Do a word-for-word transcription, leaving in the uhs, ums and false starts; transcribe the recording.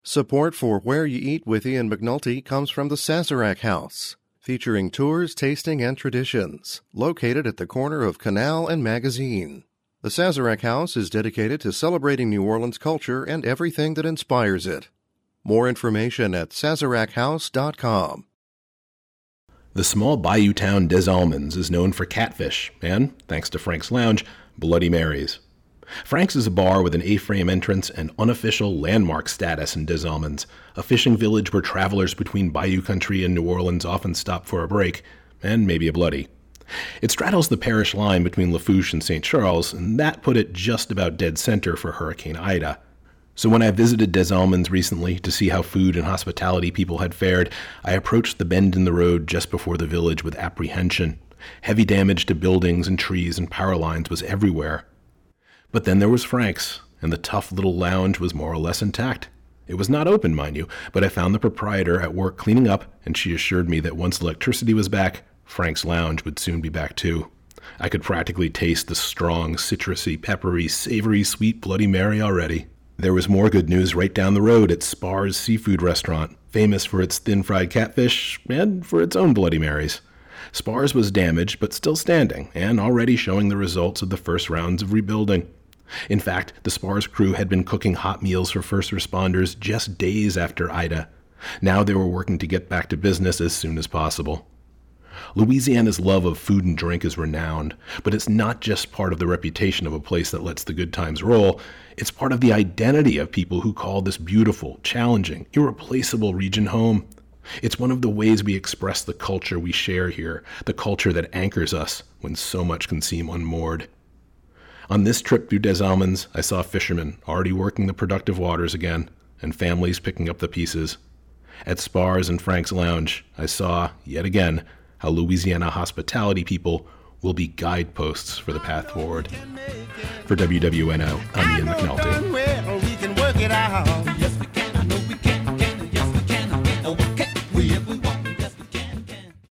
Support for Where You Eat with Ian McNulty comes from the Sazerac House, featuring tours, tasting, and traditions, located at the corner of Canal and Magazine. The Sazerac House is dedicated to celebrating New Orleans culture and everything that inspires it. More information at sazerac house dot com. The small bayou town Des Allemands is known for catfish and, thanks to Frank's Lounge, Bloody Marys. Frank's is a bar with an A-frame entrance and unofficial landmark status in Des Allemands, a fishing village where travelers between Bayou Country and New Orleans often stop for a break, and maybe a bloody. It straddles the parish line between Lafourche and Saint Charles, and that put it just about dead center for Hurricane Ida. So when I visited Des Allemands recently to see how food and hospitality people had fared, I approached the bend in the road just before the village with apprehension. Heavy damage to buildings and trees and power lines was everywhere. But then there was Frank's, and the tough little lounge was more or less intact. It was not open, mind you, but I found the proprietor at work cleaning up, and she assured me that once electricity was back, Frank's Lounge would soon be back too. I could practically taste the strong, citrusy, peppery, savory, sweet Bloody Mary already. There was more good news right down the road at Spar's Seafood Restaurant, famous for its thin-fried catfish and for its own Bloody Marys. Spar's was damaged but still standing, and already showing the results of the first rounds of rebuilding. In fact, the Spar's crew had been cooking hot meals for first responders just days after Ida. Now they were working to get back to business as soon as possible. Louisiana's love of food and drink is renowned, but it's not just part of the reputation of a place that lets the good times roll. It's part of the identity of people who call this beautiful, challenging, irreplaceable region home. It's one of the ways we express the culture we share here, the culture that anchors us when so much can seem unmoored. On this trip through Des Allemands, I saw fishermen already working the productive waters again, and families picking up the pieces. At Spar's and Frank's Lounge, I saw, yet again, how Louisiana hospitality people will be guideposts for the path forward. For W W N O, I'm Ian McNulty.